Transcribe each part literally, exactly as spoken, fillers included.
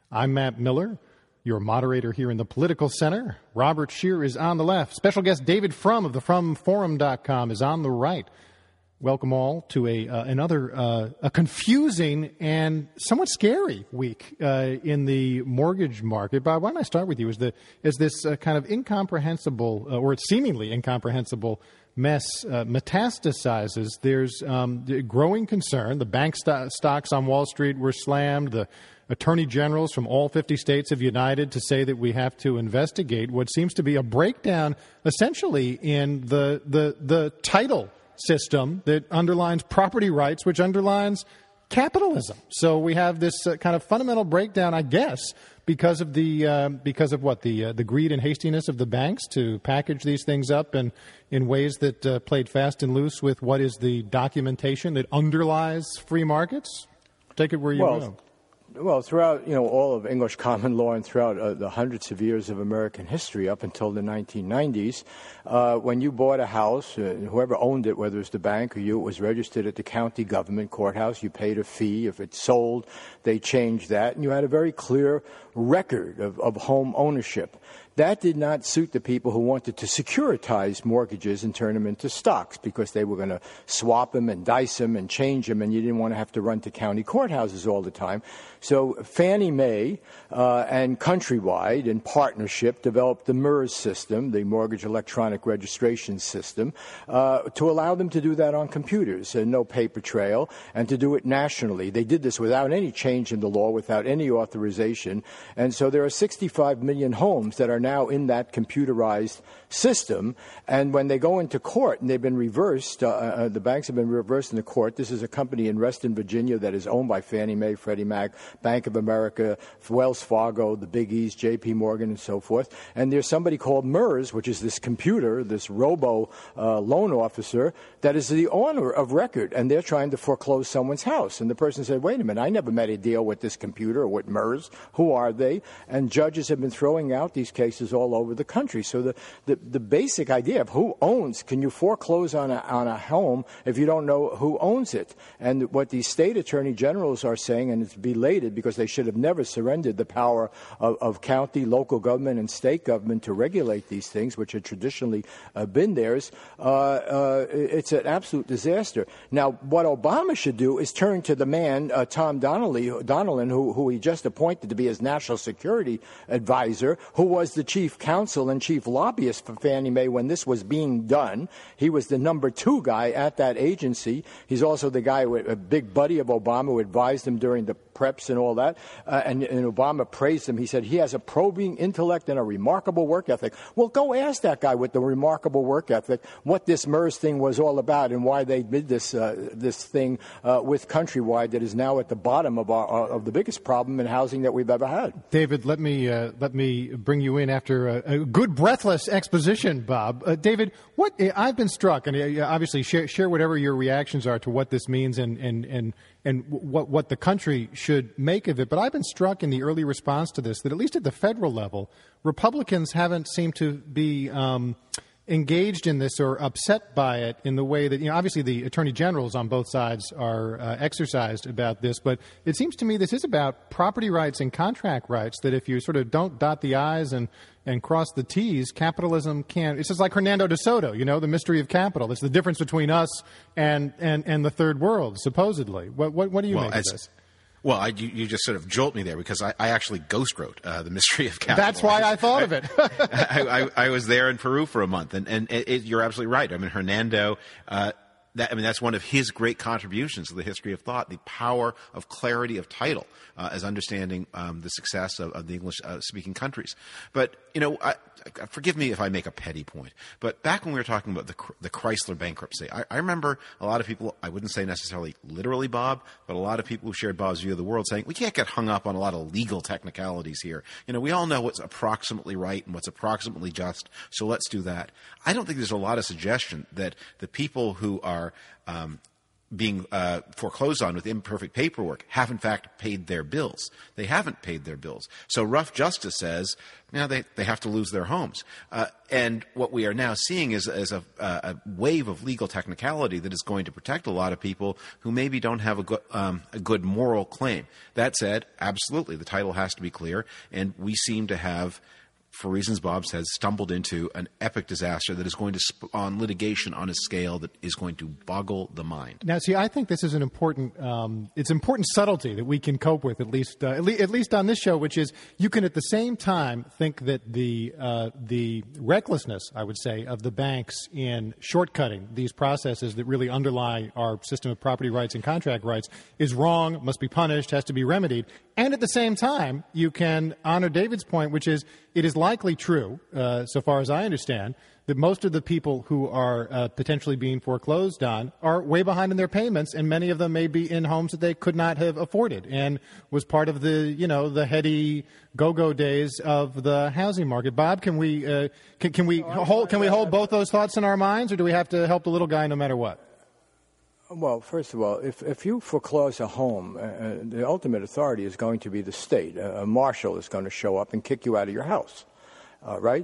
I'm Matt Miller, your moderator here in the Political Center. Robert Scheer is on the left. Special guest David Frum of the Frum Forum dot com is on the right. Welcome all to a uh, another uh, a confusing and somewhat scary week uh, in the mortgage market. Bob, why don't I start with you? Is the is this uh, kind of incomprehensible, uh, or seemingly incomprehensible mess uh, metastasizes? There's um, growing concern. The bank st- stocks on Wall Street were slammed. The attorney generals from all fifty states have united to say that we have to investigate what seems to be a breakdown, essentially, in the the the title system that underlines property rights, which underlines capitalism. So we have this uh, kind of fundamental breakdown, I guess, because of the uh, because of what the uh, the greed and hastiness of the banks to package these things up in in ways that uh, played fast and loose with what is the documentation that underlies free markets. Take it where you well, will. Well, throughout you know all of English common law and throughout uh, the hundreds of years of American history up until the nineteen nineties, uh, when you bought a house, uh, whoever owned it, whether it was the bank or you, it was registered at the county government courthouse. You paid a fee. If it sold, they changed that, and you had a very clear record of, of home ownership. That did not suit the people who wanted to securitize mortgages and turn them into stocks because they were going to swap them and dice them and change them, and you didn't want to have to run to county courthouses all the time. So Fannie Mae uh, and Countrywide, in partnership, developed the MERS system, the Mortgage Electronic Registration System, uh, to allow them to do that on computers and no paper trail, and to do it nationally. They did this without any change in the law, without any authorization, and so there are sixty-five million homes that are now in that computerized system, and when they go into court, and they've been reversed, uh, uh, the banks have been reversed in the court. This is a company in Reston, Virginia that is owned by Fannie Mae, Freddie Mac, Bank of America, Wells Fargo, the Big E's, J P Morgan, and so forth. And there's somebody called MERS, which is this computer, this robo uh, loan officer, that is the owner of record, and they're trying to foreclose someone's house. And the person said, wait a minute, I never made a deal with this computer or with MERS. Who are they? And judges have been throwing out these cases all over the country. So the, the, the basic idea of who owns, can you foreclose on a, on a home if you don't know who owns it? And what these state attorney generals are saying, and it's belated because they should have never surrendered the power of, of county, local government, and state government to regulate these things, which had traditionally uh, been theirs, uh, uh, it's an absolute disaster. Now, what Obama should do is turn to the man, uh, Tom Donnelly, Donilon, who, who he just appointed to be his national security advisor, who was the chief counsel and chief lobbyist for Fannie Mae when this was being done. He was the number two guy at that agency. He's also the guy, with a big buddy of Obama, who advised him during the preps and all that. Uh, and, and Obama praised him. He said he has a probing intellect and a remarkable work ethic. Well, go ask that guy with the remarkable work ethic what this MERS thing was all about and why they did this uh, this thing uh, with Countrywide that is now at the bottom of our uh, of the biggest problem in housing that we've ever had. David, let me uh, let me bring you in after a, a good breathless exposition, Bob. Uh, David, what I've been struck, and uh, obviously share, share whatever your reactions are to what this means and and and and what what the country should make of it. But I've been struck in the early response to this that at least at the federal level, Republicans haven't seemed to be um, engaged in this or upset by it in the way that, you know, obviously the attorney generals on both sides are uh, exercised about this, but it seems to me this is about property rights and contract rights, that if you sort of don't dot the I's and, and cross the T's, capitalism can't. It's just like Hernando de Soto, you know, the mystery of capital. It's the difference between us and, and, and the third world, supposedly. What, what, what do you well, make as, of this? Well, I, you, you just sort of jolt me there because I, I actually ghost wrote uh, The Mystery of Capital. That's why I thought of it. I, I, I was there in Peru for a month, and, and it, it, you're absolutely right. I mean, Hernando, uh, that, I mean, that's one of his great contributions to the history of thought, the power of clarity of title uh, as understanding um, the success of, of the English-speaking uh, countries. But, you know, I, forgive me if I make a petty point, but back when we were talking about the, the Chrysler bankruptcy, I, I remember a lot of people, I wouldn't say necessarily literally Bob, but a lot of people who shared Bob's view of the world saying, we can't get hung up on a lot of legal technicalities here. You know, we all know what's approximately right and what's approximately just, so let's do that. I don't think there's a lot of suggestion that the people who are um, being uh, foreclosed on with imperfect paperwork have in fact paid their bills. They haven't paid their bills. So rough justice says, you know, they, they have to lose their homes. Uh, and what we are now seeing is, is a, a wave of legal technicality that is going to protect a lot of people who maybe don't have a, go, um, a good moral claim. That said, absolutely, the title has to be clear, and we seem to have, for reasons Bob said, stumbled into an epic disaster that is going to spawn litigation on a scale that is going to boggle the mind. Now, see, I think this is an important, um, it's important subtlety that we can cope with, at least, uh, at, le- at least on this show, which is you can at the same time think that the uh, the recklessness, I would say, of the banks in shortcutting these processes that really underlie our system of property rights and contract rights is wrong, must be punished, has to be remedied. And at the same time, you can honor David's point, which is it is likely true, uh, so far as I understand, that most of the people who are uh, potentially being foreclosed on are way behind in their payments, and many of them may be in homes that they could not have afforded and was part of the, you know, the heady go-go days of the housing market. Bob, can we uh, can, can we oh, hold can we hold both those thoughts in our minds, or do we have to help the little guy no matter what? Well, first of all, if, if you foreclose a home, uh, the ultimate authority is going to be the state. A, a marshal is going to show up and kick you out of your house, uh, right?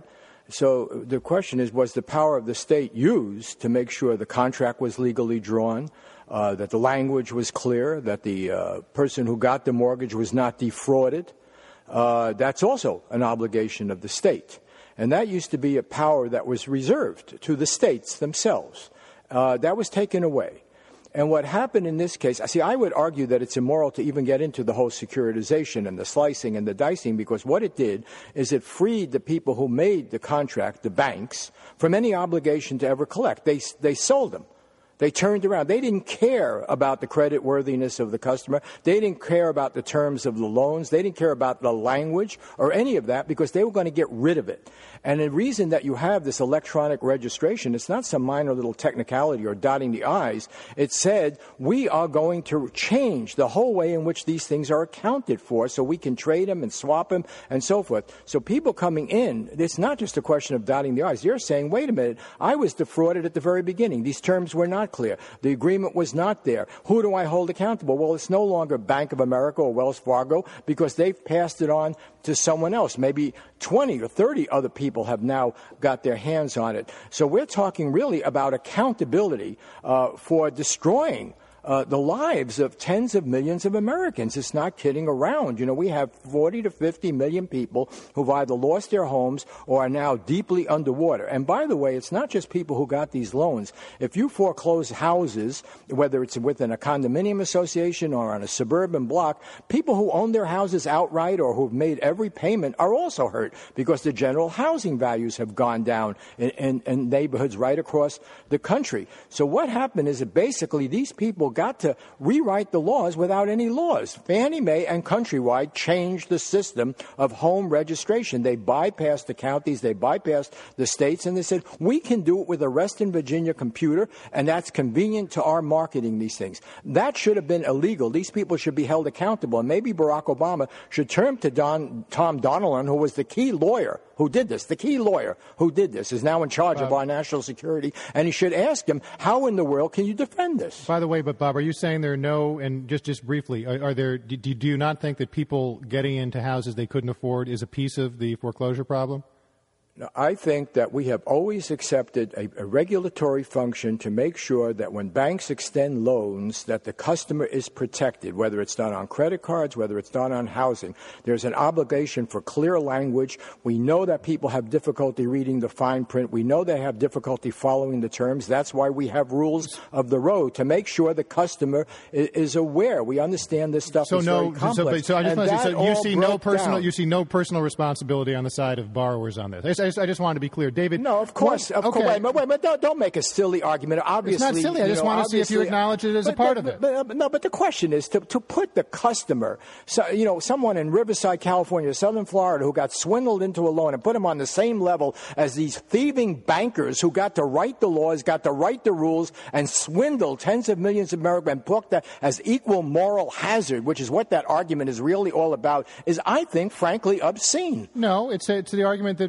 So the question is, was the power of the state used to make sure the contract was legally drawn, uh, that the language was clear, that the uh, person who got the mortgage was not defrauded? Uh, that's also an obligation of the state. And that used to be a power that was reserved to the states themselves. Uh, that was taken away. And what happened in this case, see, I would argue that it's immoral to even get into the whole securitization and the slicing and the dicing, because what it did is it freed the people who made the contract, the banks, from any obligation to ever collect. They, they sold them. They turned around. They didn't care about the credit worthiness of the customer. They didn't care about the terms of the loans. They didn't care about the language or any of that, because they were going to get rid of it. And the reason that you have this electronic registration, it's not some minor little technicality or dotting the I's. It said we are going to change the whole way in which these things are accounted for so we can trade them and swap them and so forth. So people coming in, it's not just a question of dotting the I's. You're saying, wait a minute, I was defrauded at the very beginning. These terms were not clear. The agreement was not there. Who do I hold accountable? Well, it's no longer Bank of America or Wells Fargo, because they've passed it on to someone else. Maybe twenty or thirty other people have now got their hands on it. So we're talking really about accountability uh, for destroying Uh, the lives of tens of millions of Americans. It's not kidding around. You know, we have forty to fifty million people who've either lost their homes or are now deeply underwater. And by the way, it's not just people who got these loans. If you foreclose houses, whether it's within a condominium association or on a suburban block, people who own their houses outright or who've made every payment are also hurt, because the general housing values have gone down in, in, in neighborhoods right across the country. So what happened is that basically these people got to rewrite the laws without any laws. Fannie Mae and Countrywide changed the system of home registration. They bypassed the counties, they bypassed the states, and they said, we can do it with a Reston, Virginia computer, and that's convenient to our marketing these things. That should have been illegal. These people should be held accountable. And maybe Barack Obama should turn to Don, Tom Donilon, who was the key lawyer who did this. The key lawyer who did this is now in charge Bob, of our national security, and he should ask him, how in the world can you defend this? By the way, but Bob, are you saying there are no, and just, just briefly, are, are there, do, do you not think that people getting into houses they couldn't afford is a piece of the foreclosure problem? Now, I think that we have always accepted a, a regulatory function to make sure that when banks extend loans, that the customer is protected, whether it's done on credit cards, whether it's done on housing. There's an obligation for clear language. We know that people have difficulty reading the fine print. We know they have difficulty following the terms. That's why we have rules of the road to make sure the customer is, is aware. We understand this stuff so is no, very complex. So, so I just want to say, so you see no personal, down. you see no personal responsibility on the side of borrowers on this. I, I just wanted to be clear, David. No, of course, what, of okay. course. Wait, wait, wait, don't, don't make a silly argument. Obviously, it's not silly. I just know, want to see if you acknowledge it as but, a part but, of it. But, but, no, but the question is to to put the customer, so, you know, someone in Riverside, California, Southern Florida, who got swindled into a loan, and put him on the same level as these thieving bankers who got to write the laws, got to write the rules, and swindle tens of millions of Americans, and book that as equal moral hazard, which is what that argument is really all about, is, I think, frankly, obscene. No, it's a, it's the argument that people like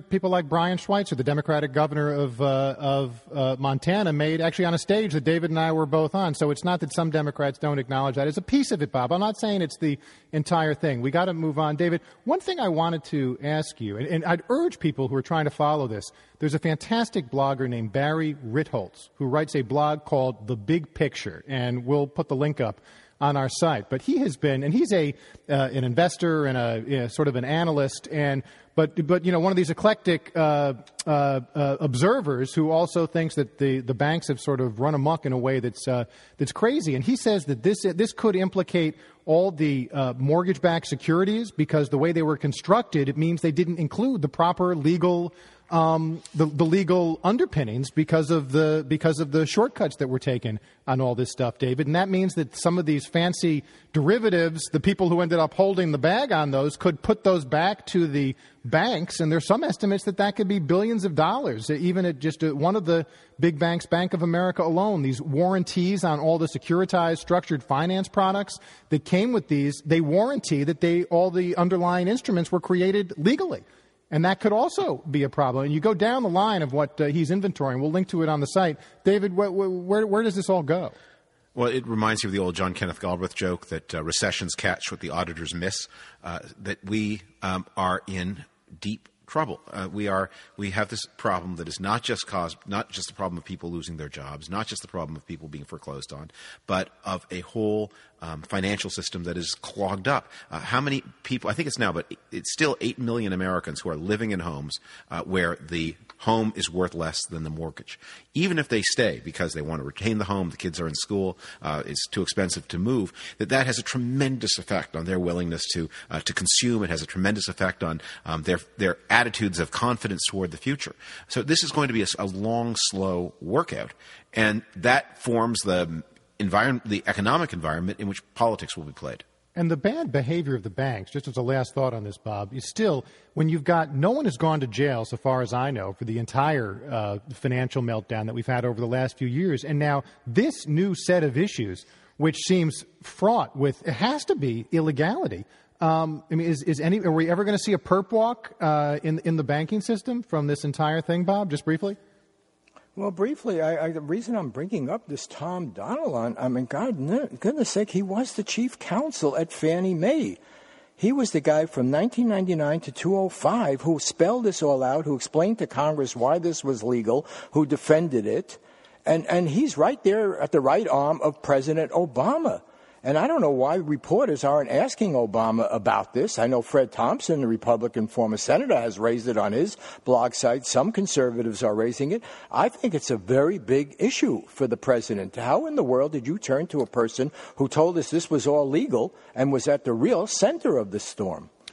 like Brian Schweitzer, the Democratic governor of uh, of uh, Montana, made actually on a stage that David and I were both on. So it's not that some Democrats don't acknowledge that. It's a piece of it, Bob. I'm not saying it's the entire thing. We got to move on. David, one thing I wanted to ask you, and, and I'd urge people who are trying to follow this, there's a fantastic blogger named Barry Ritholtz who writes a blog called The Big Picture, and we'll put the link up on our site. But he has been, and he's a uh, an investor and a you know, sort of an analyst, and but but you know one of these eclectic uh, uh, uh, observers who also thinks that the, the banks have sort of run amok in a way that's uh, that's crazy. And he says that this this could implicate all the uh, mortgage-backed securities because the way they were constructed, it means they didn't include the proper legal. Um, the, the legal underpinnings because of the because of the shortcuts that were taken on all this stuff, David, and that means that some of these fancy derivatives, the people who ended up holding the bag on those, could put those back to the banks, and there's some estimates that that could be billions of dollars, even at just a, one of the big banks, Bank of America alone. These warranties on all the securitized structured finance products that came with these, they warranty that they all the underlying instruments were created legally. And that could also be a problem. And you go down the line of what uh, he's inventorying. We'll link to it on the site. David, wh- wh- where, where does this all go? Well, it reminds you of the old John Kenneth Galbraith joke that uh, recessions catch what the auditors miss, uh, that we um, are in deep trouble. Uh, we are we have this problem that is not just caused, not just the problem of people losing their jobs, not just the problem of people being foreclosed on, but of a whole um, financial system that is clogged up. Uh, how many people? I think it's now, but it's still eight million Americans who are living in homes uh, where the home is worth less than the mortgage. Even if they stay because they want to retain the home, the kids are in school, uh, it's too expensive to move, that that has a tremendous effect on their willingness to uh, to consume. It has a tremendous effect on um, their their attitudes of confidence toward the future. So this is going to be a, a long, slow workout, and that forms the environment, the economic environment in which politics will be played. And the bad behavior of the banks, just as a last thought on this, Bob, is still when you've got no one has gone to jail, so far as I know, for the entire uh, financial meltdown that we've had over the last few years. And now this new set of issues, which seems fraught with, it has to be illegality. Um, I mean, is, is any, are we ever going to see a perp walk uh, in, in the banking system from this entire thing, Bob, just briefly? Well, briefly, I, I, the reason I'm bringing up this Tom Donilon, I mean, God, goodness sake, he was the chief counsel at Fannie Mae. He was the guy from nineteen ninety-nine to two thousand five who spelled this all out, who explained to Congress why this was legal, who defended it. And, and he's right there at the right arm of President Obama. And I don't know why reporters aren't asking Obama about this. I know Fred Thompson, the Republican former senator, has raised it on his blog site. Some conservatives are raising it. I think it's a very big issue for the president. How in the world did you turn to a person who told us this was all legal and was at the real center of the storm?